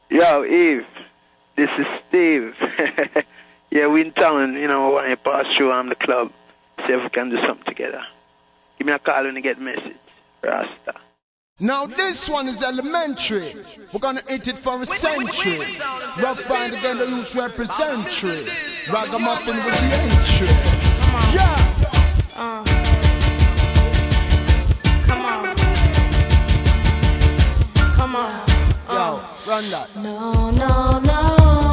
Yo, Eve, this is Steve. Yeah, we in town, you know, when you pass through the club, see if we can do something together. Give me a call when you get the message. Rasta. Now this one is elementary. We're gonna hit it for a century. Rough Rider again, the loose representary. Ragamuffin with the entry. Yeah. Come on. Yo, run that. No, no, no.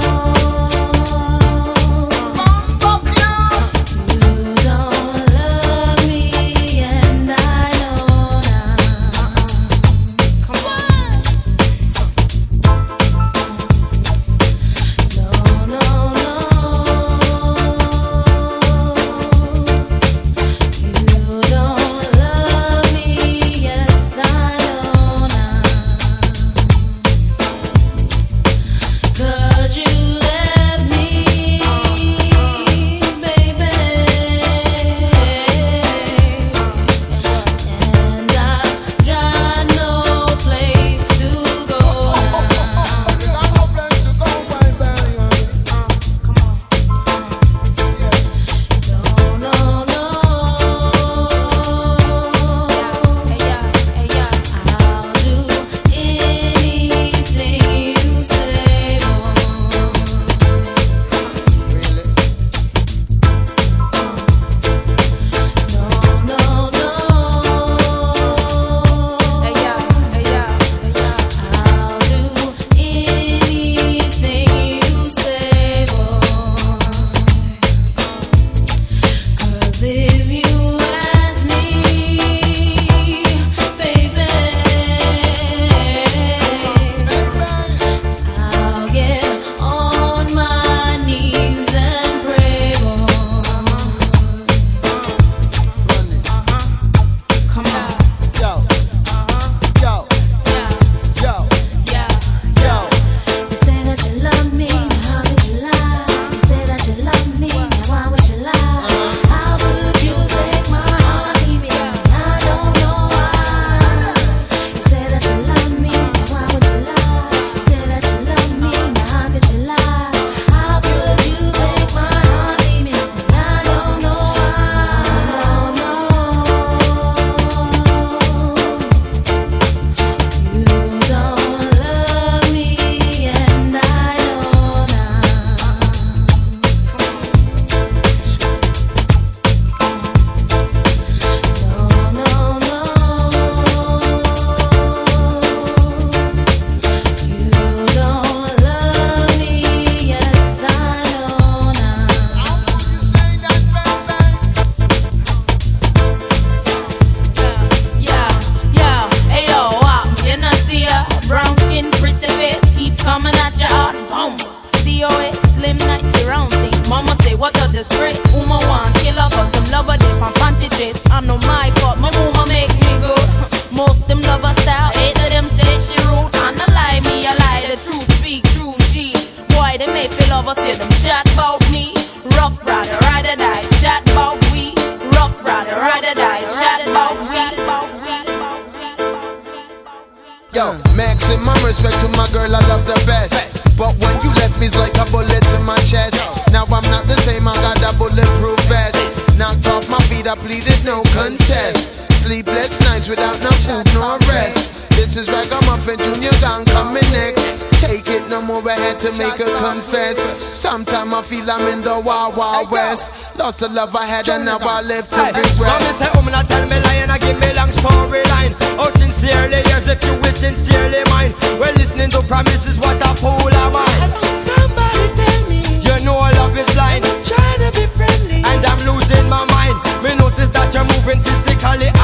I'm in the Wild Wild West. Lost the love I had and now I live to regret. Mommy say, not tell me lying, I give me long storyline. Oh, sincerely, yes, if you will sincerely mine. Well, listening to promises, what a fool am I. Somebody tell me, you know love is blind. I'm trying to be friendly, and I'm losing my mind. Me notice that you're moving physically